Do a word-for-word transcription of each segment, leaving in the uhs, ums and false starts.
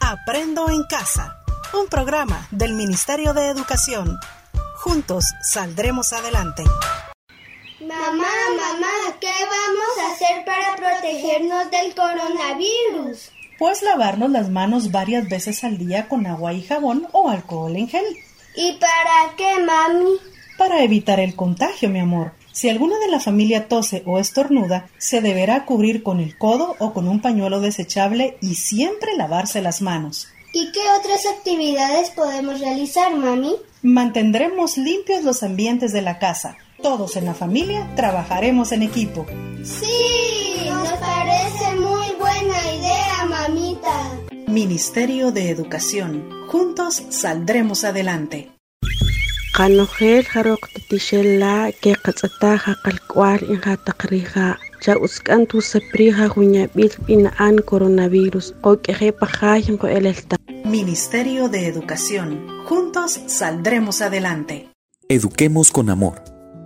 Aprendo en Casa, un programa del Ministerio de Educación. Juntos saldremos adelante. Mamá, mamá, ¿qué vamos a hacer para protegernos del coronavirus? Pues lavarnos las manos varias veces al día con agua y jabón o alcohol en gel. ¿Y para qué, mami? Para evitar el contagio, mi amor. Si alguno de la familia tose o estornuda, se deberá cubrir con el codo o con un pañuelo desechable y siempre lavarse las manos. ¿Y qué otras actividades podemos realizar, mami? Mantendremos limpios los ambientes de la casa. Todos en la familia trabajaremos en equipo. ¡Sí! Nos parece muy buena idea, mamita. Ministerio de Educación. Juntos saldremos adelante. Qanojel jarok titishella que qatsataja qalkwal inja taqrija ja uskantu seprija huñabil pinaan coronavirus o que pajayin ko elelta. Ministerio de Educación. Juntos saldremos adelante. Eduquemos con amor.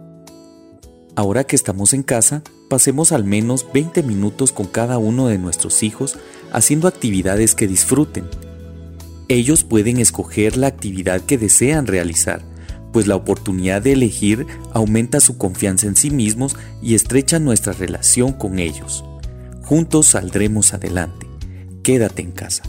Ahora que estamos en casa, pasemos al menos veinte minutos con cada uno de nuestros hijos haciendo actividades que disfruten. Ellos pueden escoger la actividad que desean realizar, pues la oportunidad de elegir aumenta su confianza en sí mismos y estrecha nuestra relación con ellos. Juntos saldremos adelante. Quédate en casa.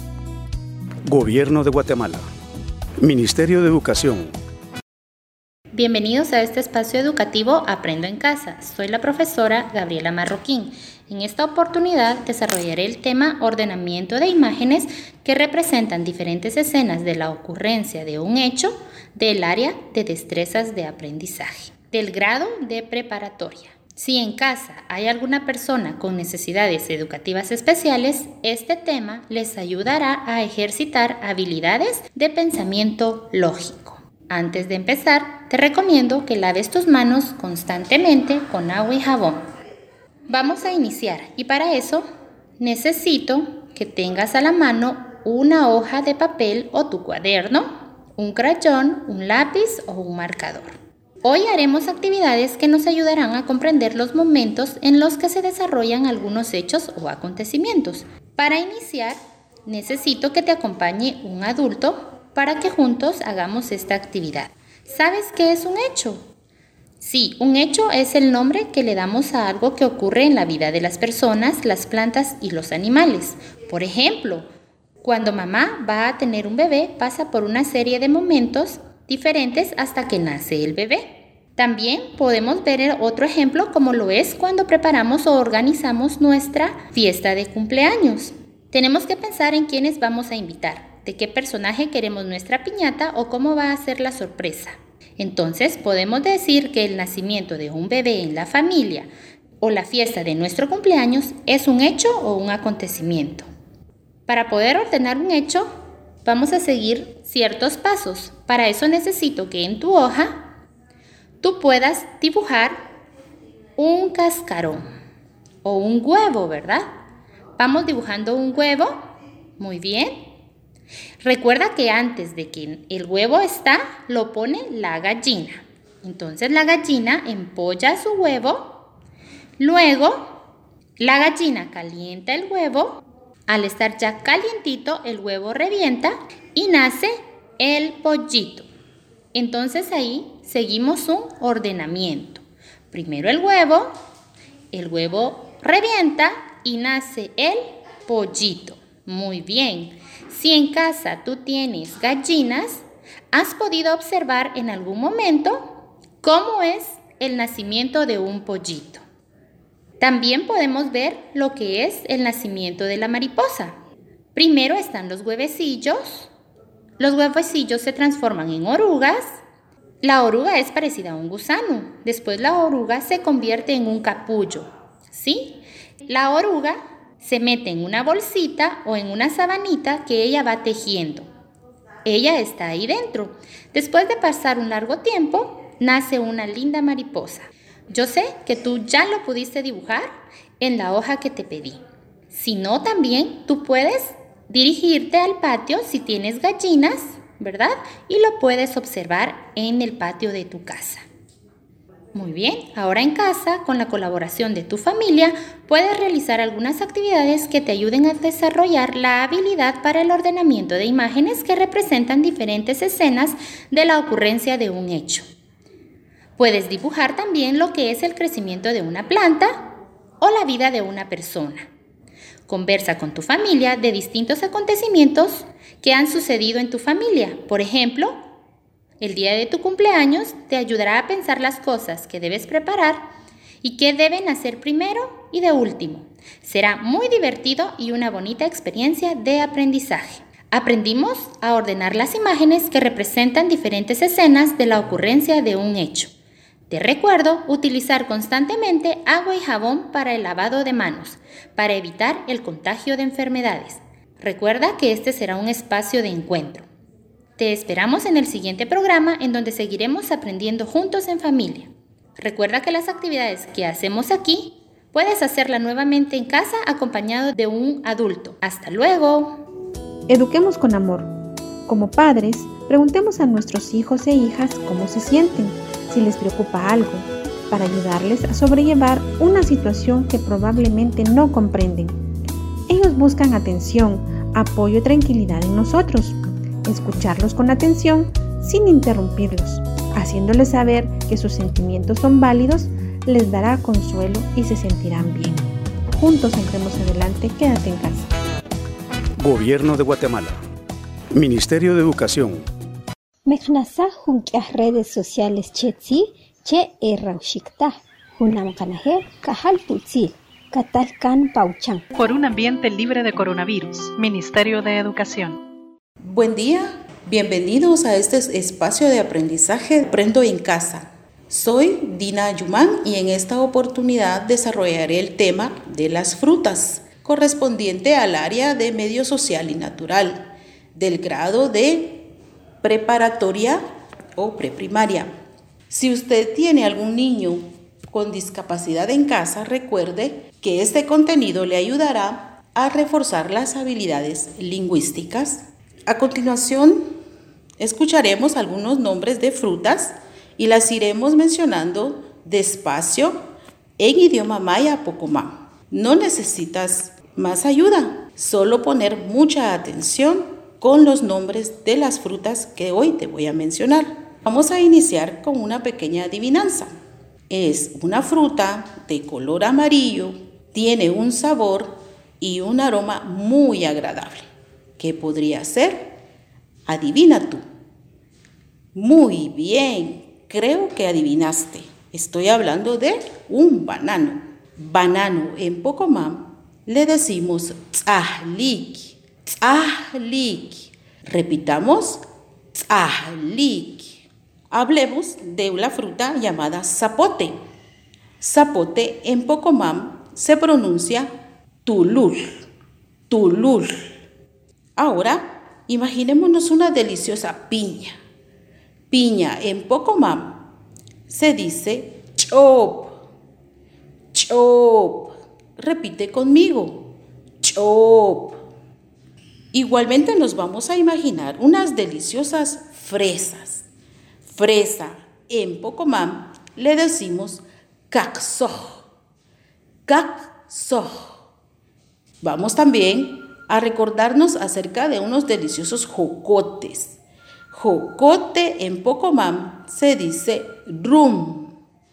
Gobierno de Guatemala. Ministerio de Educación. Bienvenidos a este espacio educativo Aprendo en Casa. Soy la profesora Gabriela Marroquín. En esta oportunidad desarrollaré el tema ordenamiento de imágenes que representan diferentes escenas de la ocurrencia de un hecho del área de destrezas de aprendizaje, del grado de preparatoria. Si en casa hay alguna persona con necesidades educativas especiales, este tema les ayudará a ejercitar habilidades de pensamiento lógico. Antes de empezar, te recomiendo que laves tus manos constantemente con agua y jabón. Vamos a iniciar y para eso necesito que tengas a la mano una hoja de papel o tu cuaderno, un crayón, un lápiz o un marcador. Hoy haremos actividades que nos ayudarán a comprender los momentos en los que se desarrollan algunos hechos o acontecimientos. Para iniciar, necesito que te acompañe un adulto para que juntos hagamos esta actividad. ¿Sabes qué es un hecho? Sí, un hecho es el nombre que le damos a algo que ocurre en la vida de las personas, las plantas y los animales. Por ejemplo, cuando mamá va a tener un bebé, pasa por una serie de momentos diferentes hasta que nace el bebé. También podemos ver otro ejemplo como lo es cuando preparamos o organizamos nuestra fiesta de cumpleaños. Tenemos que pensar en quiénes vamos a invitar, de qué personaje queremos nuestra piñata o cómo va a ser la sorpresa. Entonces podemos decir que el nacimiento de un bebé en la familia o la fiesta de nuestro cumpleaños es un hecho o un acontecimiento. Para poder ordenar un hecho, vamos a seguir ciertos pasos. Para eso necesito que en tu hoja tú puedas dibujar un cascarón o un huevo, ¿verdad? Vamos dibujando un huevo. Muy bien. Recuerda que antes de que el huevo está, lo pone la gallina. Entonces la gallina empolla su huevo. Luego, la gallina calienta el huevo. Al estar ya calientito, el huevo revienta y nace el pollito. Entonces ahí seguimos un ordenamiento. Primero el huevo, el huevo revienta y nace el pollito. Muy bien. Si en casa tú tienes gallinas, ¿has podido observar en algún momento cómo es el nacimiento de un pollito? También podemos ver lo que es el nacimiento de la mariposa. Primero están los huevecillos. Los huevecillos se transforman en orugas. La oruga es parecida a un gusano. Después la oruga se convierte en un capullo. ¿Sí? La oruga se mete en una bolsita o en una sabanita que ella va tejiendo. Ella está ahí dentro. Después de pasar un largo tiempo, nace una linda mariposa. Yo sé que tú ya lo pudiste dibujar en la hoja que te pedí. Si no, también tú puedes dirigirte al patio si tienes gallinas, ¿verdad? Y lo puedes observar en el patio de tu casa. Muy bien, ahora en casa, con la colaboración de tu familia, puedes realizar algunas actividades que te ayuden a desarrollar la habilidad para el ordenamiento de imágenes que representan diferentes escenas de la ocurrencia de un hecho. Puedes dibujar también lo que es el crecimiento de una planta o la vida de una persona. Conversa con tu familia de distintos acontecimientos que han sucedido en tu familia. Por ejemplo, el día de tu cumpleaños te ayudará a pensar las cosas que debes preparar y qué deben hacer primero y de último. Será muy divertido y una bonita experiencia de aprendizaje. Aprendimos a ordenar las imágenes que representan diferentes escenas de la ocurrencia de un hecho. Te recuerdo utilizar constantemente agua y jabón para el lavado de manos, para evitar el contagio de enfermedades. Recuerda que este será un espacio de encuentro. Te esperamos en el siguiente programa en donde seguiremos aprendiendo juntos en familia. Recuerda que las actividades que hacemos aquí puedes hacerlas nuevamente en casa acompañado de un adulto. ¡Hasta luego! Eduquemos con amor. Como padres, preguntemos a nuestros hijos e hijas cómo se sienten, si les preocupa algo, para ayudarles a sobrellevar una situación que probablemente no comprenden. Ellos buscan atención, apoyo y tranquilidad en nosotros. Escucharlos con atención sin interrumpirlos, haciéndoles saber que sus sentimientos son válidos, les dará consuelo y se sentirán bien. Juntos saldremos adelante. Quédate en casa. Gobierno de Guatemala. Ministerio de Educación. Meknasa junkias redes sociales chetsi che erraushikta junam kanaje kahal putsil katalkan pauchan. Por un ambiente libre de coronavirus. Ministerio de Educación. Buen día, bienvenidos a este espacio de aprendizaje Aprendo en Casa. Soy Dina Ayumán y en esta oportunidad desarrollaré el tema de las frutas, correspondiente al área de medio social y natural, del grado de preparatoria o preprimaria. Si usted tiene algún niño con discapacidad en casa, recuerde que este contenido le ayudará a reforzar las habilidades lingüísticas. A continuación, escucharemos algunos nombres de frutas y las iremos mencionando despacio en idioma maya pocomam. No necesitas más ayuda, solo poner mucha atención con los nombres de las frutas que hoy te voy a mencionar. Vamos a iniciar con una pequeña adivinanza. Es una fruta de color amarillo, tiene un sabor y un aroma muy agradable. ¿Qué podría ser? Adivina tú. Muy bien, creo que adivinaste. Estoy hablando de un banano. Banano en pocomam le decimos tzahlik. Tzahlik. Repitamos, tzahlik. Hablemos de la fruta llamada zapote. Zapote en pocomam se pronuncia tulul. Tulul. Ahora, imaginémonos una deliciosa piña. Piña en pocomam se dice chop. Chop. Repite conmigo. Chop. Igualmente nos vamos a imaginar unas deliciosas fresas. Fresa en pocomam le decimos caxoj. Caxoj. Vamos también a recordarnos acerca de unos deliciosos jocotes. Jocote en pocomam se dice rum.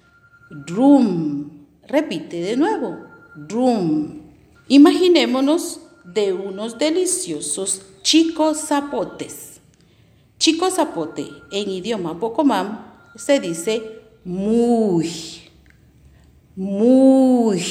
Rum. Repite de nuevo. Rum. Imaginémonos de unos deliciosos chicos zapotes. Chico zapote en idioma pocomam se dice muy. Muy.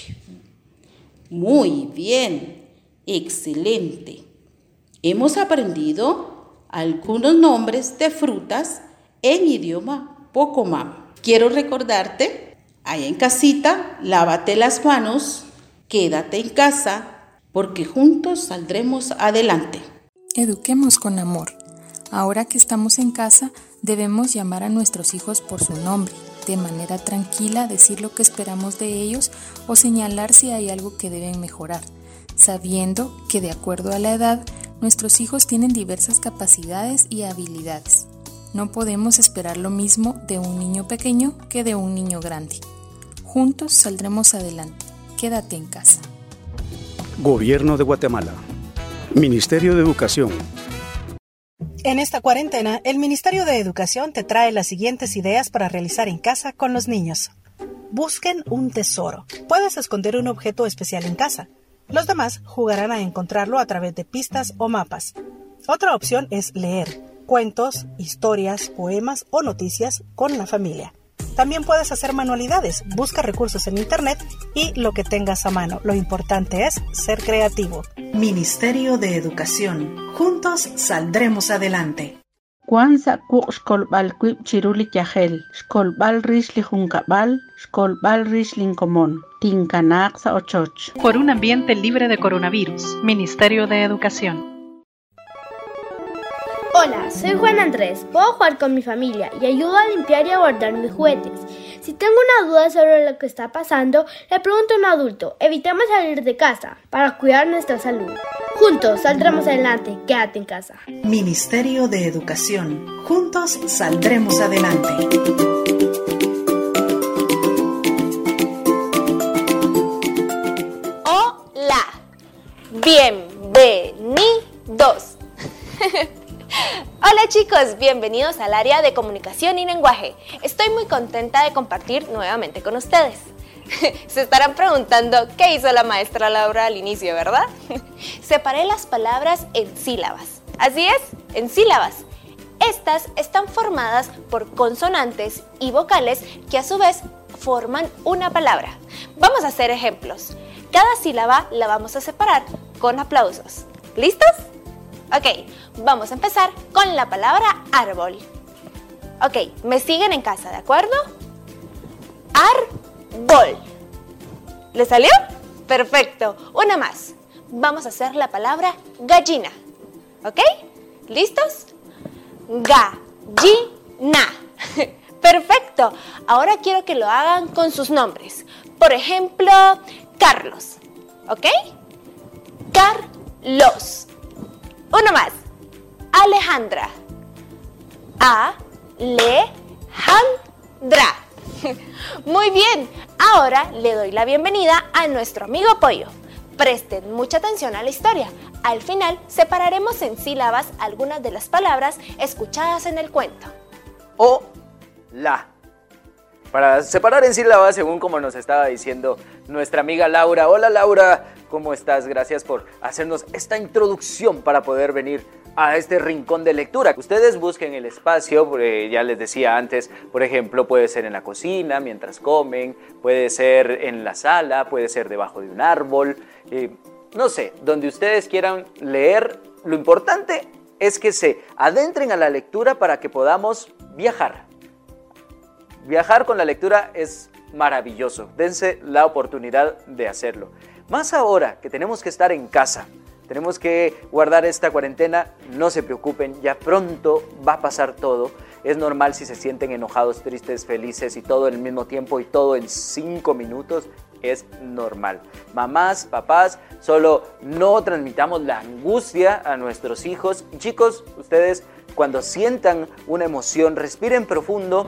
Muy bien. Excelente. Hemos aprendido algunos nombres de frutas en idioma pocomam. Quiero recordarte, ahí en casita, lávate las manos, quédate en casa, porque juntos saldremos adelante. Eduquemos con amor. Ahora que estamos en casa, debemos llamar a nuestros hijos por su nombre, de manera tranquila decir lo que esperamos de ellos o señalar si hay algo que deben mejorar, sabiendo que de acuerdo a la edad, nuestros hijos tienen diversas capacidades y habilidades. No podemos esperar lo mismo de un niño pequeño que de un niño grande. Juntos saldremos adelante. Quédate en casa. Gobierno de Guatemala. Ministerio de Educación. En esta cuarentena, el Ministerio de Educación te trae las siguientes ideas para realizar en casa con los niños. Busquen un tesoro. Puedes esconder un objeto especial en casa. Los demás jugarán a encontrarlo a través de pistas o mapas. Otra opción es leer cuentos, historias, poemas o noticias con la familia. También puedes hacer manualidades, busca recursos en internet y lo que tengas a mano. Lo importante es ser creativo. Ministerio de Educación. Juntos saldremos adelante. Kwanza ku xkolbal kuib chiruli yahel, xkolbal rishli junkabal, xkolbal rishli común, tinkanaxa ochoch. Por un ambiente libre de coronavirus. Ministerio de Educación. Hola, soy Juan Andrés. Puedo jugar con mi familia y ayudo a limpiar y a guardar mis juguetes. Si tengo una duda sobre lo que está pasando, le pregunto a un adulto. Evitemos salir de casa para cuidar nuestra salud. Juntos saldremos adelante. Quédate en casa. Ministerio de Educación. Juntos saldremos adelante. Hola. Bienvenidos. Hola chicos, bienvenidos al área de comunicación y lenguaje. Estoy muy contenta de compartir nuevamente con ustedes. Se estarán preguntando qué hizo la maestra Laura al inicio, ¿verdad? Separé las palabras en sílabas. Así es, en sílabas. Estas están formadas por consonantes y vocales que a su vez forman una palabra. Vamos a hacer ejemplos. Cada sílaba la vamos a separar con aplausos. ¿Listos? Ok, vamos a empezar con la palabra árbol. Ok, me siguen en casa, ¿de acuerdo? Árbol. ¿Le salió? Perfecto. Una más. Vamos a hacer la palabra gallina. ¿Ok? ¿Listos? Gallina. Perfecto. Ahora quiero que lo hagan con sus nombres. Por ejemplo, Carlos. ¿Ok? Carlos. Uno más. Alejandra. Alejandra. Muy bien. Ahora le doy la bienvenida a nuestro amigo Pollo. Presten mucha atención a la historia. Al final separaremos en sílabas algunas de las palabras escuchadas en el cuento. O, la. Para separar en sílabas, según como nos estaba diciendo nuestra amiga Laura. Hola Laura, ¿cómo estás? Gracias por hacernos esta introducción para poder venir a este rincón de lectura. Ustedes busquen el espacio, eh, ya les decía antes, por ejemplo, puede ser en la cocina, mientras comen, puede ser en la sala, puede ser debajo de un árbol, eh, no sé, donde ustedes quieran leer. Lo importante es que se adentren a la lectura para que podamos viajar. Viajar con la lectura es maravilloso. Dense la oportunidad de hacerlo. Más ahora que tenemos que estar en casa, tenemos que guardar esta cuarentena, no se preocupen, ya pronto va a pasar todo. Es normal si se sienten enojados, tristes, felices y todo al mismo tiempo y todo en cinco minutos. Es normal. Mamás, papás, solo no transmitamos la angustia a nuestros hijos. Y chicos, ustedes cuando sientan una emoción, respiren profundo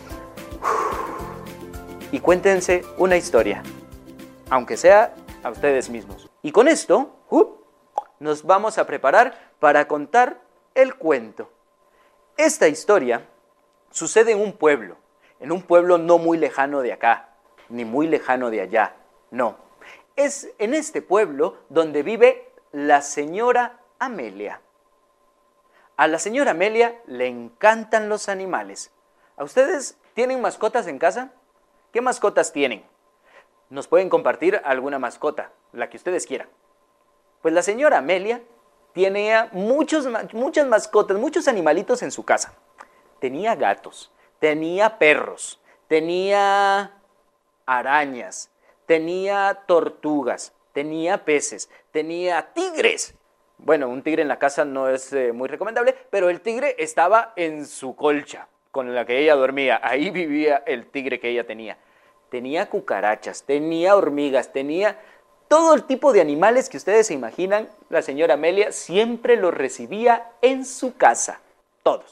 y cuéntense una historia, aunque sea a ustedes mismos. Y con esto uh, nos vamos a preparar para contar el cuento. Esta historia sucede en un pueblo, en un pueblo no muy lejano de acá, ni muy lejano de allá, no. Es en este pueblo donde vive la señora Amelia. A la señora Amelia le encantan los animales. ¿A ustedes tienen mascotas en casa? ¿Qué mascotas tienen? Nos pueden compartir alguna mascota, la que ustedes quieran. Pues la señora Amelia tenía muchos, muchas mascotas, muchos animalitos en su casa. Tenía gatos, tenía perros, tenía arañas, tenía tortugas, tenía peces, tenía tigres. Bueno, un tigre en la casa no es eh, muy recomendable, pero el tigre estaba en su colcha con la que ella dormía. Ahí vivía el tigre que ella tenía. Tenía cucarachas, tenía hormigas, tenía todo el tipo de animales que ustedes se imaginan. La señora Amelia siempre los recibía en su casa, todos.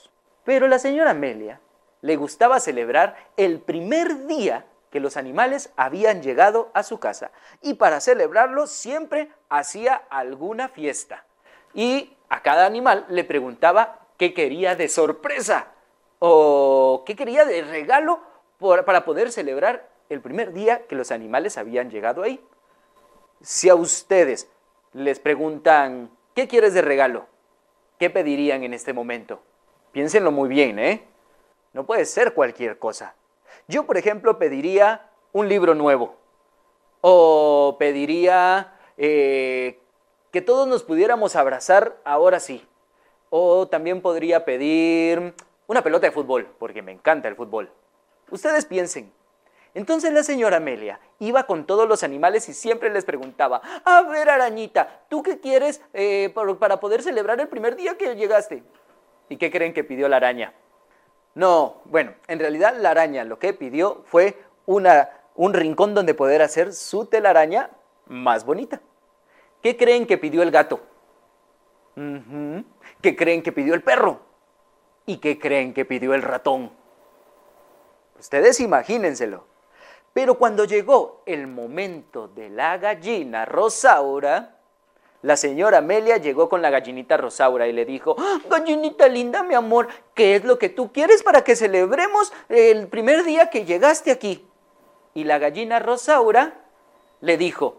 Pero la señora Amelia le gustaba celebrar el primer día que los animales habían llegado a su casa. Y para celebrarlo siempre hacía alguna fiesta. Y a cada animal le preguntaba qué quería de sorpresa o qué quería de regalo por, para poder celebrar el primer día que los animales habían llegado ahí. Si a ustedes les preguntan, ¿qué quieres de regalo? ¿Qué pedirían en este momento? Piénsenlo muy bien, ¿eh? No puede ser cualquier cosa. Yo, por ejemplo, pediría un libro nuevo. O pediría eh, que todos nos pudiéramos abrazar ahora sí. O también podría pedir una pelota de fútbol, porque me encanta el fútbol. Ustedes piensen. Entonces la señora Amelia iba con todos los animales y siempre les preguntaba, a ver, arañita, ¿tú qué quieres eh, para poder celebrar el primer día que llegaste? ¿Y qué creen que pidió la araña? No, bueno, en realidad la araña lo que pidió fue una, un rincón donde poder hacer su telaraña más bonita. ¿Qué creen que pidió el gato? Uh-huh. ¿Qué creen que pidió el perro? ¿Y qué creen que pidió el ratón? Ustedes imagínenselo. Pero cuando llegó el momento de la gallina Rosaura, la señora Amelia llegó con la gallinita Rosaura y le dijo, ¡ah, gallinita linda, mi amor! ¿Qué es lo que tú quieres para que celebremos el primer día que llegaste aquí? Y la gallina Rosaura le dijo,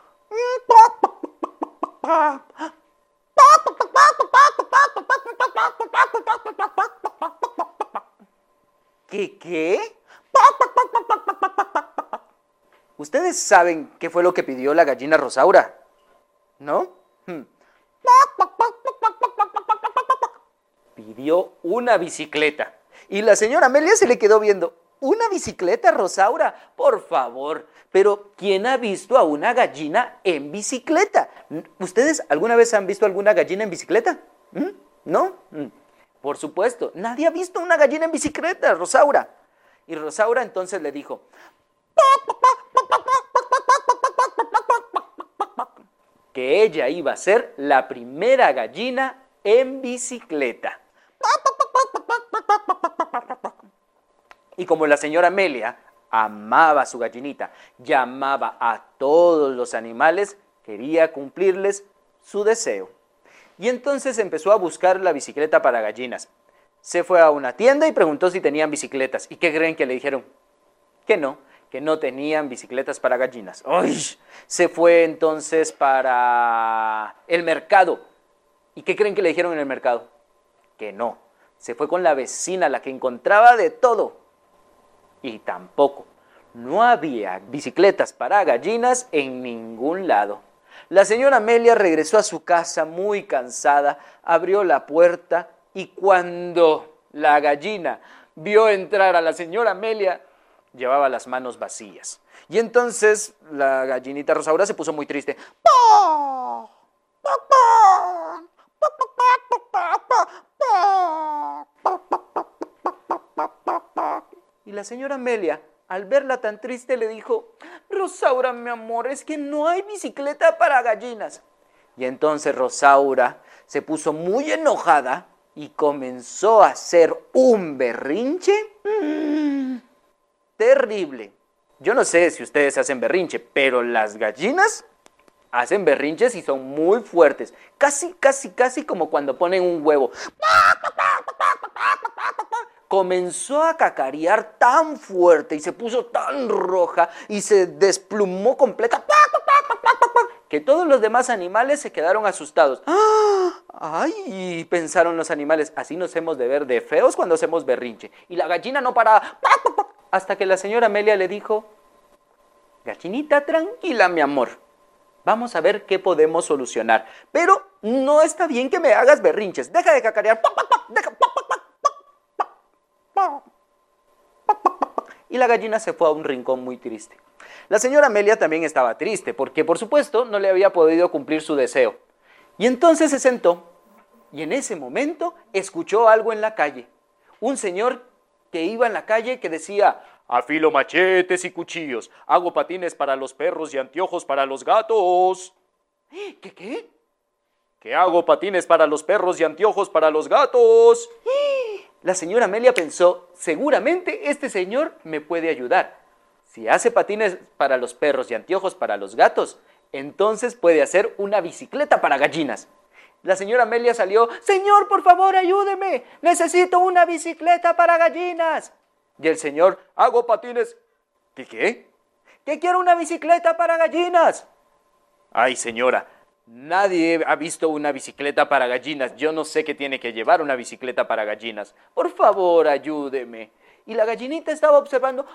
¿qué qué? ¿Ustedes saben qué fue lo que pidió la gallina Rosaura? ¿No? Hmm. Pidió una bicicleta. Y la señora Amelia se le quedó viendo. ¿Una bicicleta, Rosaura? Por favor. Pero, ¿quién ha visto a una gallina en bicicleta? ¿Ustedes alguna vez han visto alguna gallina en bicicleta? ¿Mm? ¿No? Mm. Por supuesto, nadie ha visto una gallina en bicicleta, Rosaura. Y Rosaura entonces le dijo, que ella iba a ser la primera gallina en bicicleta. Y como la señora Amelia amaba a su gallinita, llamaba a todos los animales, quería cumplirles su deseo. Y entonces empezó a buscar la bicicleta para gallinas. Se fue a una tienda y preguntó si tenían bicicletas. ¿Y qué creen que le dijeron? Que no, que no tenían bicicletas para gallinas. ¡Ay! Se fue entonces para el mercado. ¿Y qué creen que le dijeron en el mercado? Que no. Se fue con la vecina, la que encontraba de todo. Y tampoco. No había bicicletas para gallinas en ningún lado. La señora Amelia regresó a su casa muy cansada, abrió la puerta y cuando la gallina vio entrar a la señora Amelia, llevaba las manos vacías. Y entonces la gallinita Rosaura se puso muy triste. Y la señora Amelia, al verla tan triste, le dijo, Rosaura, mi amor, es que no hay bicicleta para gallinas. Y entonces Rosaura se puso muy enojada y comenzó a hacer un berrinche mmm, terrible. Yo no sé si ustedes hacen berrinche, pero las gallinas hacen berrinches y son muy fuertes. Casi, casi, casi como cuando ponen un huevo. Comenzó a cacarear tan fuerte y se puso tan roja y se desplumó completa que todos los demás animales se quedaron asustados. ¡Ay! Pensaron los animales, así nos hemos de ver de feos cuando hacemos berrinche. Y la gallina no paraba. Hasta que la señora Amelia le dijo, gallinita, tranquila, mi amor. Vamos a ver qué podemos solucionar. Pero no está bien que me hagas berrinches. Deja de cacarear. Deja. Y la gallina se fue a un rincón muy triste. La señora Amelia también estaba triste porque, por supuesto, no le había podido cumplir su deseo. Y entonces se sentó y en ese momento escuchó algo en la calle. Un señor que iba en la calle que decía, afilo machetes y cuchillos, hago patines para los perros y anteojos para los gatos. ¿Qué qué? Que hago patines para los perros y anteojos para los gatos. La señora Amelia pensó, seguramente este señor me puede ayudar. Si hace patines para los perros y anteojos para los gatos, entonces puede hacer una bicicleta para gallinas. La señora Amelia salió, señor, por favor, ayúdeme, necesito una bicicleta para gallinas. Y el señor, hago patines. ¿Qué qué? ¿Que quiero una bicicleta para gallinas? Ay, señora, nadie ha visto una bicicleta para gallinas. Yo no sé qué tiene que llevar una bicicleta para gallinas. Por favor, ayúdeme. Y la gallinita estaba observando.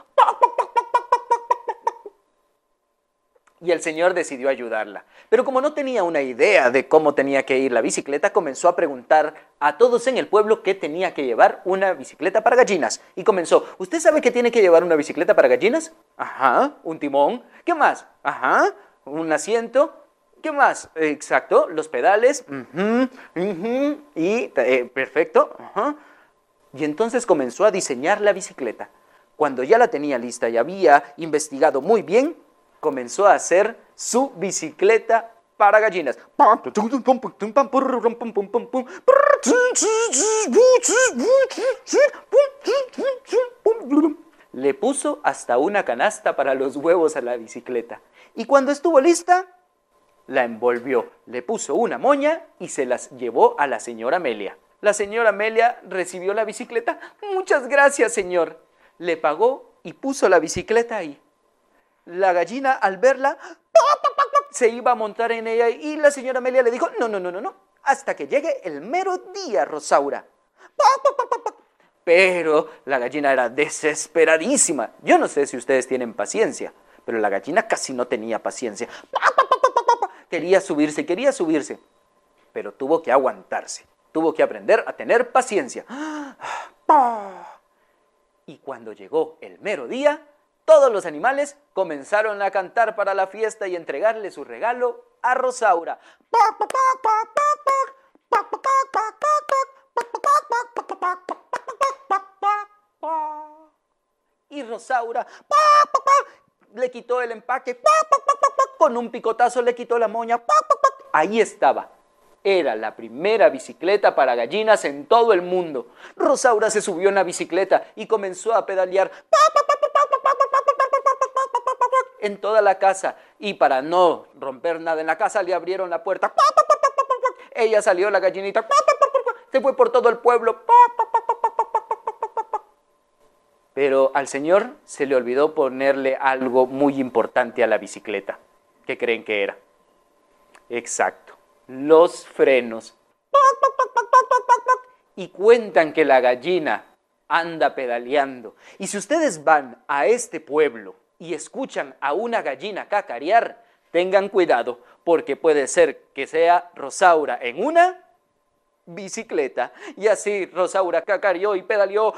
Y el señor decidió ayudarla. Pero como no tenía una idea de cómo tenía que ir la bicicleta, comenzó a preguntar a todos en el pueblo qué tenía que llevar una bicicleta para gallinas. Y comenzó, ¿usted sabe qué tiene que llevar una bicicleta para gallinas? Ajá, un timón. ¿Qué más? Ajá, un asiento. ¿Qué más? Exacto, los pedales. Uh-huh, uh-huh, y eh, perfecto. Uh-huh. Y entonces comenzó a diseñar la bicicleta. Cuando ya la tenía lista y había investigado muy bien, comenzó a hacer su bicicleta para gallinas. Le puso hasta una canasta para los huevos a la bicicleta. Y cuando estuvo lista, la envolvió, le puso una moña y se las llevó a la señora Amelia. La señora Amelia recibió la bicicleta. Muchas gracias, señor. Le pagó y puso la bicicleta ahí. La gallina, al verla, se iba a montar en ella y la señora Amelia le dijo, no, no, no, no, no, hasta que llegue el mero día, Rosaura. Pero la gallina era desesperadísima. Yo no sé si ustedes tienen paciencia, pero la gallina casi no tenía paciencia. Quería subirse, quería subirse, pero tuvo que aguantarse. Tuvo que aprender a tener paciencia. Y cuando llegó el mero día, todos los animales comenzaron a cantar para la fiesta y entregarle su regalo a Rosaura. Y Rosaura le quitó el empaque, con un picotazo le quitó la moña. Ahí estaba. Era la primera bicicleta para gallinas en todo el mundo. Rosaura se subió en la bicicleta y comenzó a pedalear en toda la casa. Y para no romper nada en la casa, le abrieron la puerta. Ella salió, la gallinita, se fue por todo el pueblo. Pero al señor se le olvidó ponerle algo muy importante a la bicicleta. ¿Qué creen que era? Exacto. Los frenos. Y cuentan que la gallina anda pedaleando. Y si ustedes van a este pueblo y escuchan a una gallina cacarear, tengan cuidado, porque puede ser que sea Rosaura en una bicicleta. Y así Rosaura cacareó y pedaleó.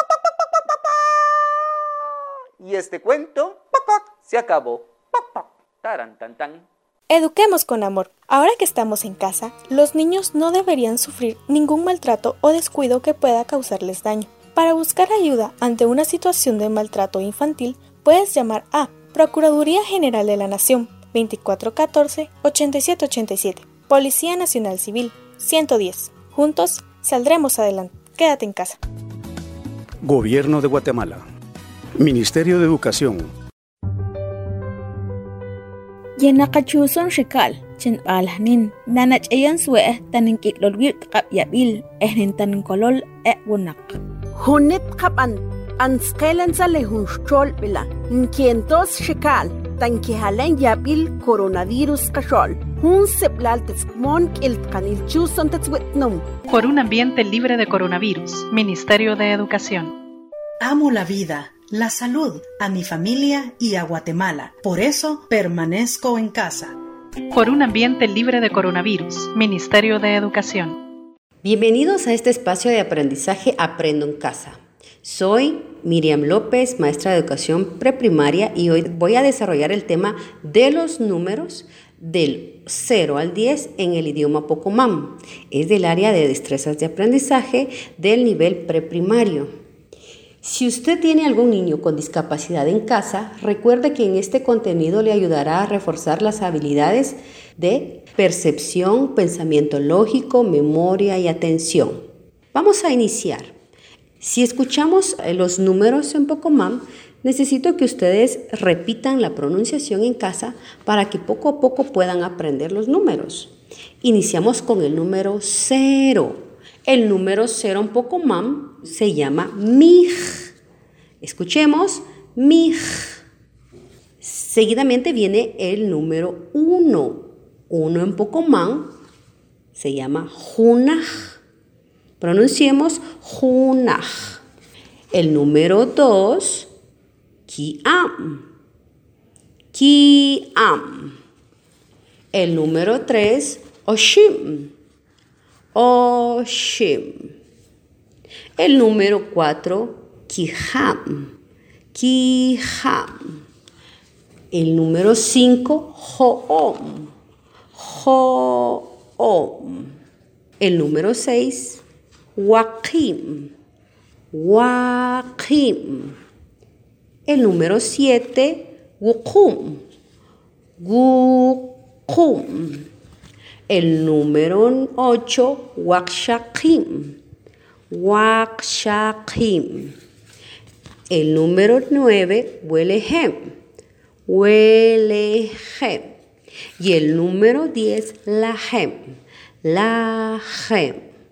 Y este cuento se acabó. Taran, tan, tan. Eduquemos con amor. Ahora que estamos en casa, los niños no deberían sufrir ningún maltrato o descuido que pueda causarles daño. Para buscar ayuda ante una situación de maltrato infantil, puedes llamar a Procuraduría General de la Nación veinticuatro catorce ochenta y siete ochenta y siete, Policía Nacional Civil ciento diez. Juntos saldremos adelante. Quédate en casa. Gobierno de Guatemala. Ministerio de Educación. Yenakachuson Shikal, Chen Alhanin, Nanach Ayan Sue, Taninkit Lolwit Kap Yabil, Ehnin Tankolol, E Wunak. Hunit Kapan, Anskelan Salehun Strol Bila, Nkientos Shikal, Tankihalen Yabil, Coronavirus Kashol, Hun Seplal Tetsmon, Il Kanil Chuson Tetswitnum. Por un ambiente libre de coronavirus, Ministerio de Educación. Amo la vida, la salud, a mi familia y a Guatemala. Por eso permanezco en casa. Por un ambiente libre de coronavirus, Ministerio de Educación. Bienvenidos a este espacio de aprendizaje Aprendo en Casa. Soy Miriam López, maestra de educación preprimaria, y hoy voy a desarrollar el tema de los números del cero al diez en el idioma Pocomam. Es del área de destrezas de aprendizaje del nivel preprimario. Si usted tiene algún niño con discapacidad en casa, recuerde que en este contenido le ayudará a reforzar las habilidades de percepción, pensamiento lógico, memoria y atención. Vamos a iniciar. Si escuchamos los números en Pocomam, necesito que ustedes repitan la pronunciación en casa para que poco a poco puedan aprender los números. Iniciamos con el número cero. El número cero en Pocomam se llama mij. Escuchemos, mij. Seguidamente viene el número uno. Uno en Pocomam se llama junaj. Pronunciemos junaj. El número dos, kiam. Kiam. El número tres, oshim. Oshim. El número cuatro, kiham. Kiham. El número cinco, hoom. Hoom. El número seis, waqim. Waqim. El número siete, wuqum. Wuqum. El número ocho, waqshaqim. Waqshaqim. El número nueve, welehem. Welehem. Y el número diez, lahem. Lahem.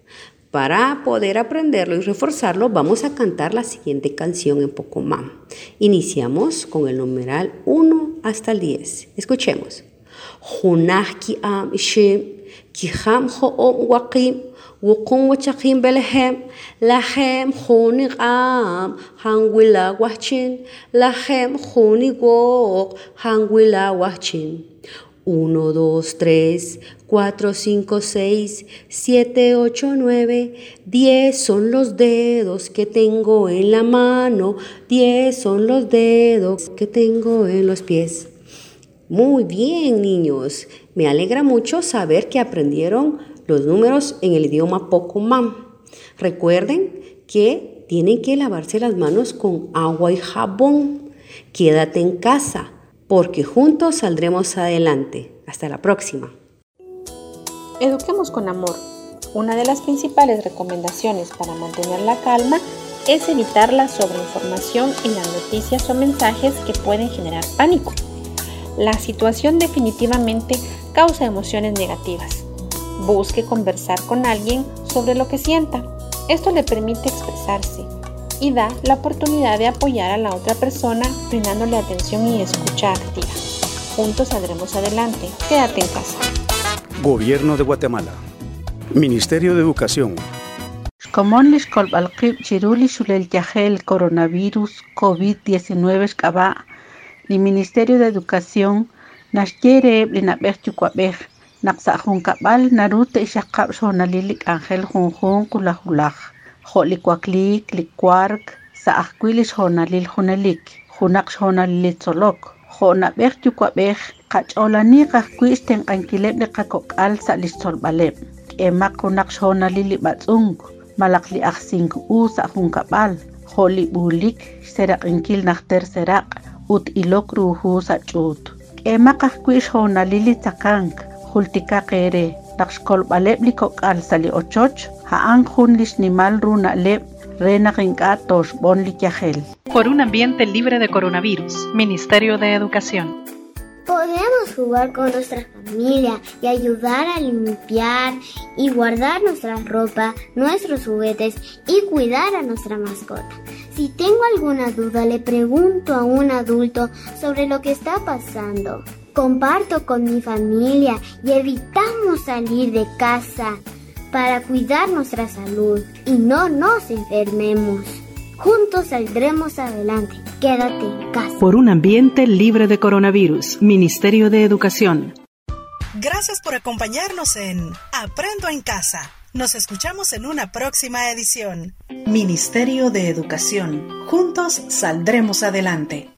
Para poder aprenderlo y reforzarlo, vamos a cantar la siguiente canción en Pocomam. Iniciamos con el numeral uno hasta el diez. Escuchemos. Junaj ki am ishim, ki ham ho'om waqim, wuqum wachaqim belehem, lahem hunig am, hangwila wachin, lahem hunig wok, hangwila wachin. Uno, dos, tres, cuatro, cinco, seis, siete, ocho, nueve, diez son los dedos que tengo en la mano, diez son los dedos que tengo en los pies. Muy bien, niños. Me alegra mucho saber que aprendieron los números en el idioma Pocomam. Recuerden que tienen que lavarse las manos con agua y jabón. Quédate en casa, porque juntos saldremos adelante. Hasta la próxima. Eduquemos con amor. Una de las principales recomendaciones para mantener la calma es evitar la sobreinformación en las noticias o mensajes que pueden generar pánico. La situación definitivamente causa emociones negativas. Busque conversar con alguien sobre lo que sienta. Esto le permite expresarse y da la oportunidad de apoyar a la otra persona brindándole atención y escucha activa. Juntos saldremos adelante. Quédate en casa. Gobierno de Guatemala. Ministerio de Educación. Comón les colbalqib chiruli shulel yahel coronavirus COVID diecinueve kaba ni Ministerio de Educación nasjere blinabeh chukwabeh naqsahun kabal narute ishaqab shonalilik Ángel junjun kulahulaj jolikwaklik likwark saahkwilish honalil hunalik junak shonalilit solok jonabeh chukwabeh qach'olani qahkwish tenqankileb liqakok'al sa'lisolbaleb k'emaq junak shonalili b'atz'ung malakli ajsink u sa'jun kabal jolibulik seraq'inkil najter seraq ut ilok ruhu sa'ch'ut k'emaq qahkwish jonalili tzakank jultika qere naqxkolb'aleb likok'al sali ochoch ja'an jun lixnimal runa'leb Por un ambiente libre de coronavirus, Ministerio de Educación. Podemos jugar con nuestra familia y ayudar a limpiar y guardar nuestra ropa, nuestros juguetes y cuidar a nuestra mascota. Si tengo alguna duda, le pregunto a un adulto sobre lo que está pasando. Comparto con mi familia y evitamos salir de casa para cuidar nuestra salud y no nos enfermemos. Juntos saldremos adelante. Quédate en casa. Por un ambiente libre de coronavirus, Ministerio de Educación. Gracias por acompañarnos en Aprendo en Casa. Nos escuchamos en una próxima edición. Ministerio de Educación. Juntos saldremos adelante.